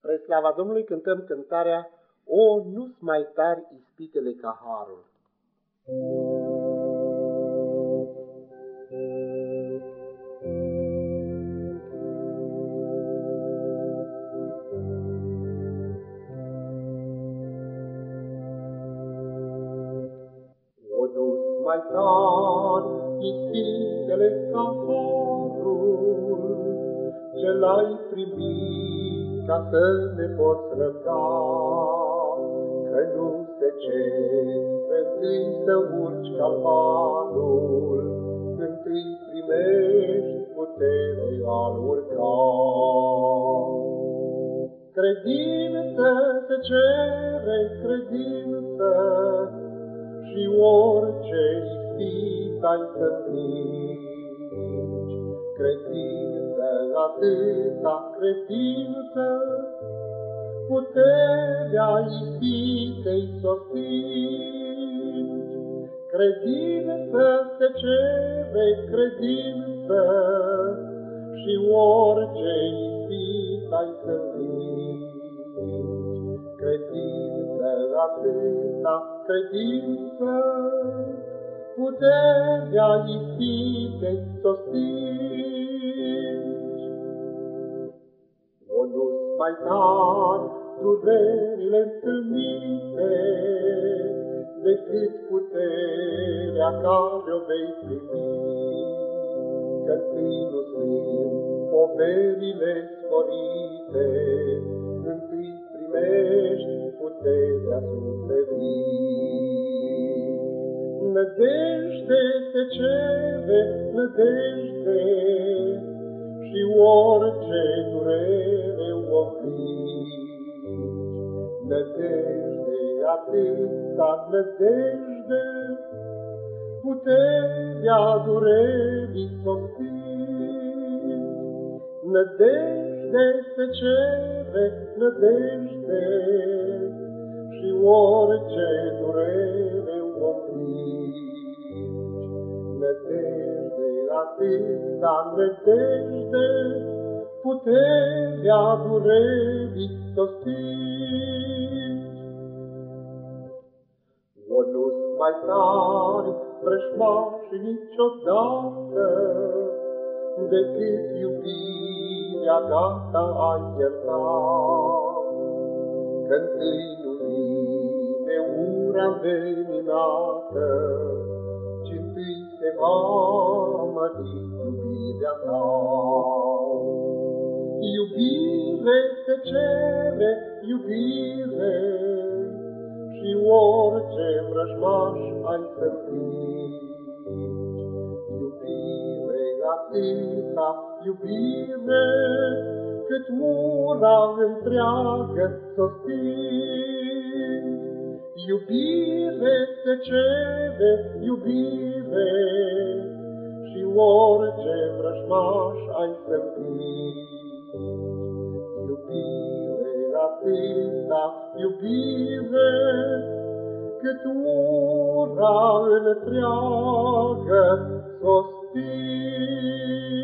Spre slava Domnului cântăm cântarea O, nu-s mai tari ispitele ca harul. O, nu-s mai tari ispitele ca harul ce l-ai primit ca să ne poți răbda, că nu se cere întâi să urci calvarul, întâi primești putere a-l urca. Credință se cere, credință, și orice ispit ai să învingi. Credință, atâta credință, puterea ispitei s-o stingi. Credință se cere, credință, și orice ispit ai să învingi. Credință, atâta credință, puterea ispitei s-o stingi. O, nu-s mai tari durerile întâlnite decât puterea care o vei primi, că întâi nu sunt poverile sporite, întâi primești puterea suferirii. Nădejde se cere, nădejde, și orice durere o învingi. Nădejde, atâta nădejde, puterea durerii s-o stingi. Nădejde se cere, nădejde, și orice durere o învingi. Nădejde, atâta nădejde, puterea durerii s-o stingi. O, nu-s mai tari vrăjmași niciodată decât iubirea gata ai ierta, că întâi nu vine ura înveninată, ci întâi se va mări iubirea ta. Iubire se cere, iubire, și orice vrăjmaș ai să învingi. Iubire, atâta iubire, cât ura întreagă s-o stingi. Iubire se cere, iubire, și orice vrăjmaș ai să învingi. Iubire, atâta iubire, cât ura întreagă s-o stingi.